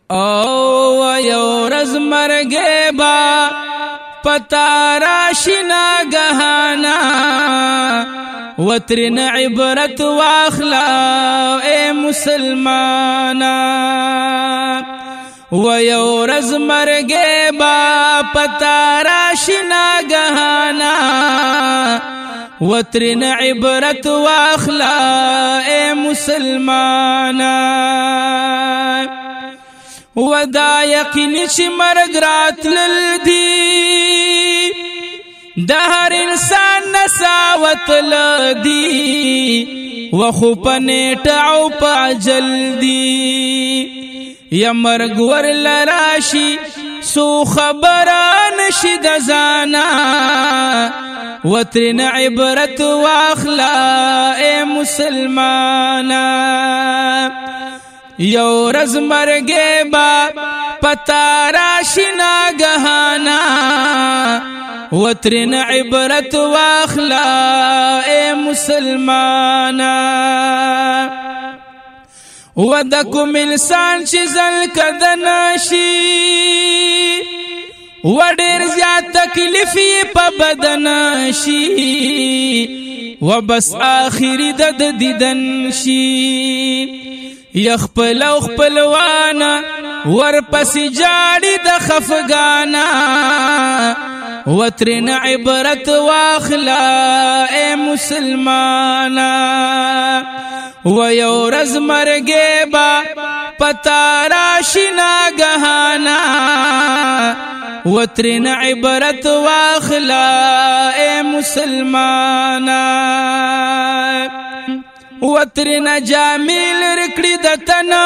او یو رز مرگے با پتا راشی ناگہانا وترن عبرت واخلا اے مسلمانا و یو رز مرگے با پتا راشی ناگہانا وترن عبرت واخلا اے مسلمانا ودا یقینی چی مرگ راتلل دی دا هر انسان نساوت لدی وخو پنیٹعو پا جلدی یا مرگ ورلراشی سو خبران شد زانا وترن عبرت واخلا اے مسلمانا یو رز مرگے با پتا راشی ناگہانا وترن عبرت واخلا اے مسلمانا ودکم انسان چی زل کدناشی وڈیر زیاد تکلیفی پا بدناشی وبس آخری دد دیدن شی یخپل او خپلوانا ورپسی جاڑی د خفگانا وترن عبرت واخلا اے مسلمانا و یو رز مرگے با پتا راشی ناگہانا وترن عبرت واخلا اے مسلمانا وترن جامیل رکڑی دتنا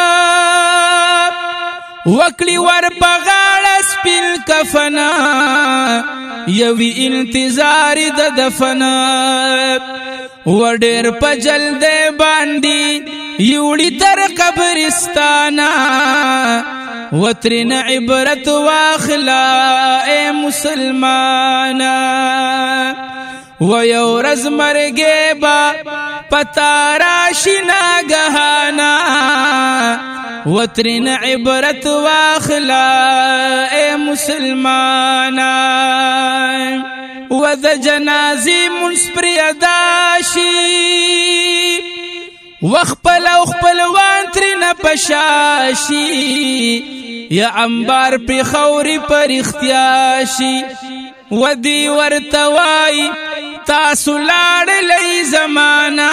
وکڑی ور پغاڑ سپیل کفنا یوی انتظار د دفنا وڈیر پا جلدے باندی یوڑی تر قبرستانا وترن عبرت واخلا اے مسلمانا و یو رز مرگے با پتا راشی ناگہانا وترن عبرت واخلا اے مسلمانا و د جنازی منسپر اداشی وخپل او خپلوان ترن پشاشی یا انبار پی خوری پر اختیاشی و دی ورتوائی تاسو لاڑ لئی زمانا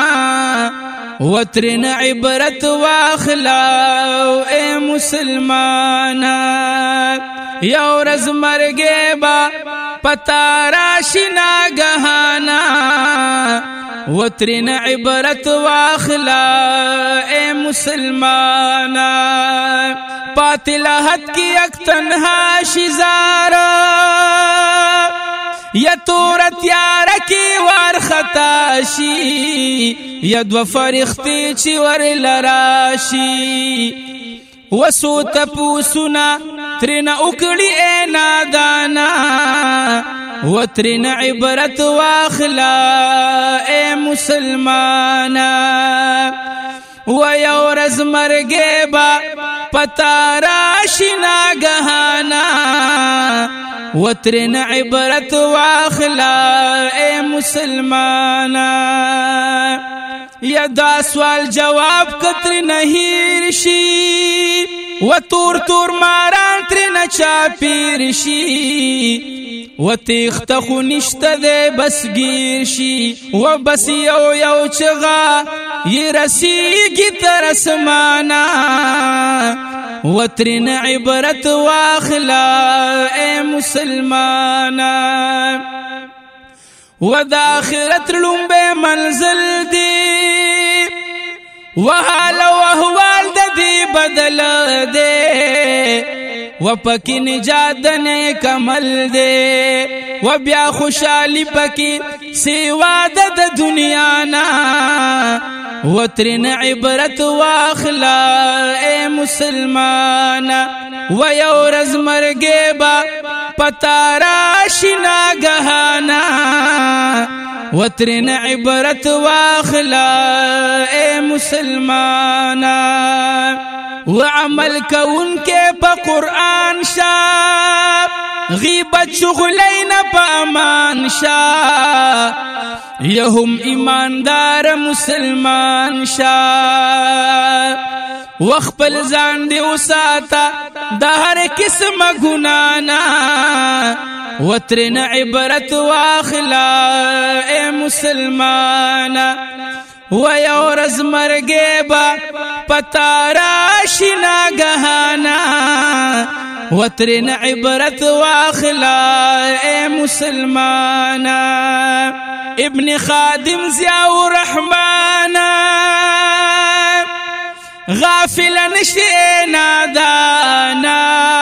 وترن عبرت واخلا اے مسلمانا یو رز مرگے با پتا راشی ناگہانا وترن عبرت واخلا اے مسلمانا پاتلہت کی اک تنہا شزارا یا تورت یارکی وار خطاشی یا دو فرختی چی ور لراشی وسو تپوسنا ترن اکڑی اے نادانا وترن عبرت واخلا اے مسلمانا و یو رز مرگے با پتا راشی ناگہانا وترن عبرت واخلا اے مسلمانا یا دا سوال جواب کتر نہیر شی و تور تور ماران تر نچاپیر شی و تیخت خو نشت دے بس گیر شی و بس یو یو چغا یہ رسیگی تر اسمانا وترن عبرت واخلا اے مسلمانا و دا آخرت لنبے منزل دی وحال و احوال دی بدل دے و پکی نجات نے کمل دے و بیا خوشحالی پکی سیوا د دنیا نا وترن عبرت واخلا اے مسلمانا و یو رز مرگے با پتا راشی ناگہانا وترن عبرت واخلا اے مسلمانا وعمل کون کے پا قرآن شا غیبت شغلین پا امان شا یهم ایماندار مسلمان شا وخپل ځان دی وساته د هر قسم ګنانا وترن عبرت واخلا اے مسلمانا ویو رز مرگے با پتارا شنا گہانا وترن عبرت واخلا اے مسلمانا ابن خادم ضیاء الرحمانا غافل نشے نادانا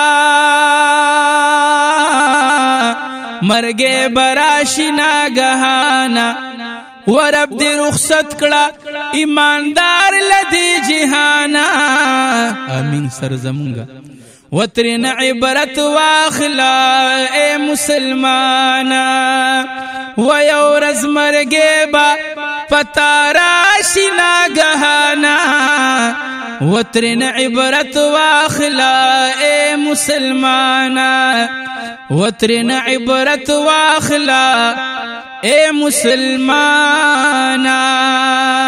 مرگے براشنا گہانا ورب دی رخصت کڑا ایماندار لدی جہانا آمین سر زمونگا وترن عبرت واخلا اے مسلمانا ویورز مرگے با پتاراشنا گہانا وترن عبرت واخلا اے مسلمانا وترن عبرت واخلا اے مسلمانا